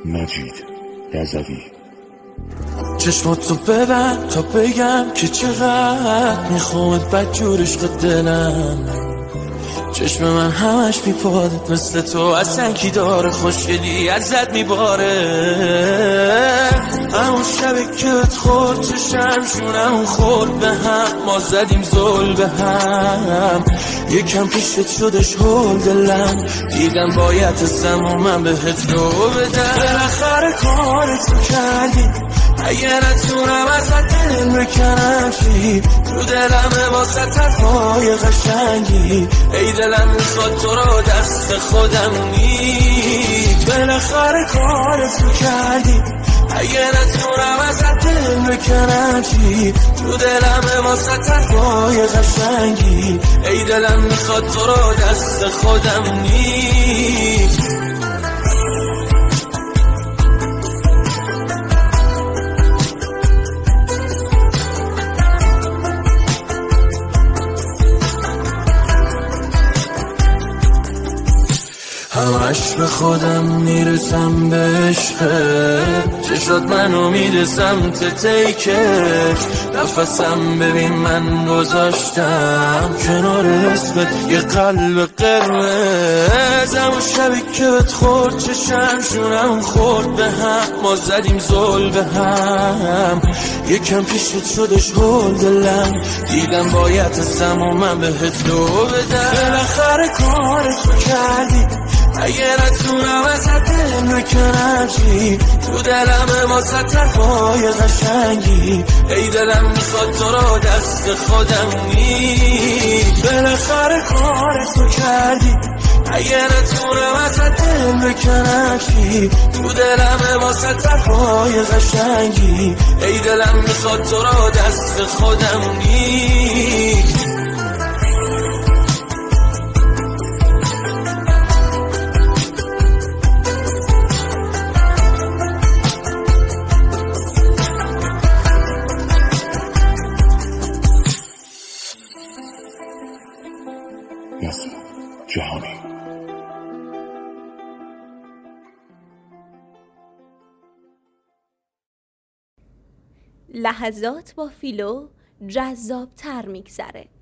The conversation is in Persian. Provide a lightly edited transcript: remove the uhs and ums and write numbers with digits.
مجید رضوی. چشماتو ببند تا بگم که چقدر میخواد بدجور عشق دلم. چشم من همش میپاده مثل تو، اصلا کی داره خوشگلی ازت میباره. همون شبی که بهت خورد چشم شونم خورد به هم، ما زدیم زل به هم. یکم پیشت شدش هول دلم، دیدم باید هستم و من بهت رو بدم. بالاخره کارتو کردی، اگه نتونم ازت دل بکنم چی؟ تو دلمه واسه طرفای قشنگی، ای دلم میخواد تو رو دست خودم نیست. بالاخره کارتو کردی، اگه نتونم ازت دل بکنم چی؟ تو دلمه واسه طرفای قشنگی، ای دلم میخواد تو رو دست خودم نیست. همش به خودم میرسم به عشقت، چشات منو میده سمت تیکش. نفسم ببین من گذاشتم کنار اسمت یه قلب قرمز. همون شبی که بهت خورد چشم شونم خورد به هم، ما زدیم زل به هم. یکم پیشت شدش هول دلم، دیدم باید هستم و من بهت رو بدم. بالاخره کارتو کردی، اگه نتونم ازت دل بکنم چی؟ تو دلمه واسه طرفای قشنگی، ای دلم میخواد تو رو دست خودم نیست. بالاخره کارتو کردی، اگه نتونم ازت دل بکنم چی؟ تو دلمه واسه طرفای قشنگی، ای دلم میخواد تو رو دست خودم نیست. یاسر جهانی. لحظات با فیلو جذاب تر میگذره.